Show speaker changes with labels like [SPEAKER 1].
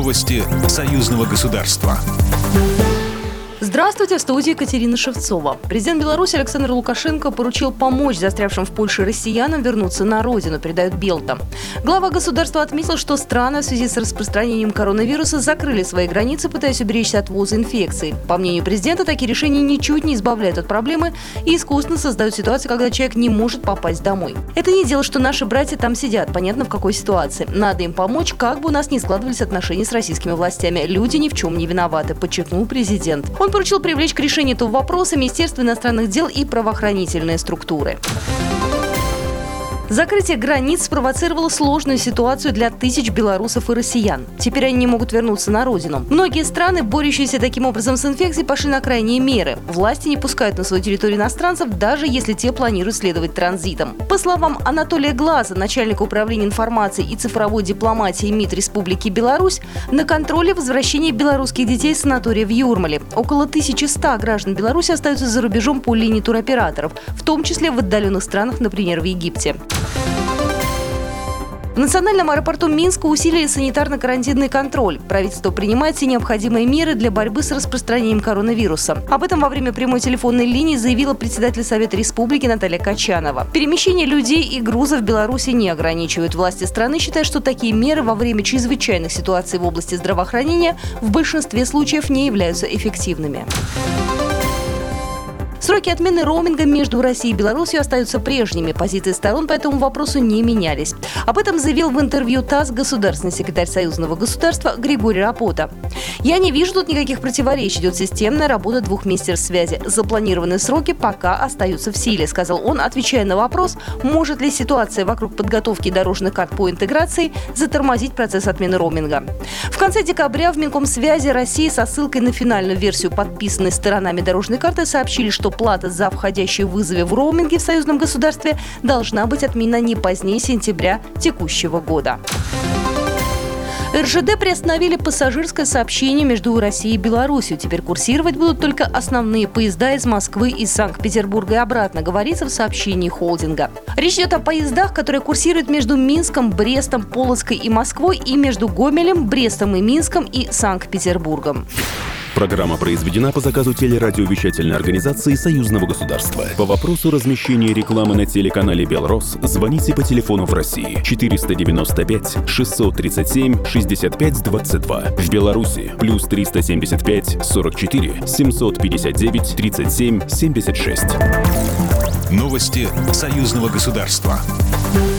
[SPEAKER 1] Новости союзного государства.
[SPEAKER 2] Здравствуйте, в студии Екатерина Шевцова. Президент Беларуси Александр Лукашенко поручил помочь застрявшим в Польше россиянам вернуться на родину, передает Белта. Глава государства отметил, что страны в связи с распространением коронавируса закрыли свои границы, пытаясь уберечься от ввоза инфекции. По мнению президента, такие решения ничуть не избавляют от проблемы и искусственно создают ситуацию, когда человек не может попасть домой. Это не дело, что наши братья там сидят, понятно в какой ситуации. Надо им помочь, как бы у нас ни складывались отношения с российскими властями. Люди ни в чем не виноваты, подчеркнул президент. Он поручил привлечь к решению этого вопроса Министерство иностранных дел и правоохранительные структуры. Закрытие границ спровоцировало сложную ситуацию для тысяч белорусов и россиян. Теперь они не могут вернуться на родину. Многие страны, борющиеся таким образом с инфекцией, пошли на крайние меры. Власти не пускают на свою территорию иностранцев, даже если те планируют следовать транзитом. По словам Анатолия Глаза, начальника управления информацией и цифровой дипломатии МИД Республики Беларусь, на контроле возвращения белорусских детей с санатория в Юрмале. Около 1100 граждан Беларуси остаются за рубежом по линии туроператоров, в том числе в отдаленных странах, например, в Египте. В национальном аэропорту Минска усилили санитарно-карантинный контроль. Правительство принимает все необходимые меры для борьбы с распространением коронавируса. Об этом во время прямой телефонной линии заявила председатель Совета Республики Наталья Качанова. Перемещение людей и грузов в Беларуси не ограничивают. Власти страны считают, что такие меры во время чрезвычайных ситуаций в области здравоохранения в большинстве случаев не являются эффективными. Сроки отмены роуминга между Россией и Беларусью остаются прежними. Позиции сторон по этому вопросу не менялись. Об этом заявил в интервью ТАСС государственный секретарь союзного государства Григорий Рапота. «Я не вижу тут никаких противоречий. Идет системная работа двух министерств связи. Запланированные сроки пока остаются в силе», сказал он, отвечая на вопрос, может ли ситуация вокруг подготовки дорожных карт по интеграции затормозить процесс отмены роуминга. В конце декабря в Минкомсвязи России со ссылкой на финальную версию подписанной сторонами дорожной карты сообщили, что плата за входящие вызовы в роуминге в союзном государстве должна быть отменена не позднее сентября текущего года. РЖД приостановили пассажирское сообщение между Россией и Беларусью. Теперь курсировать будут только основные поезда из Москвы и Санкт-Петербурга и обратно, говорится в сообщении холдинга. Речь идет о поездах, которые курсируют между Минском, Брестом, Полоцкой и Москвой и между Гомелем, Брестом и Минском и Санкт-Петербургом.
[SPEAKER 3] Программа произведена по заказу телерадиовещательной организации Союзного государства. По вопросу размещения рекламы на телеканале «Белрос» звоните по телефону в России 495 637 65 22. В Беларуси плюс 375 44 759 37 76.
[SPEAKER 1] Новости союзного государства.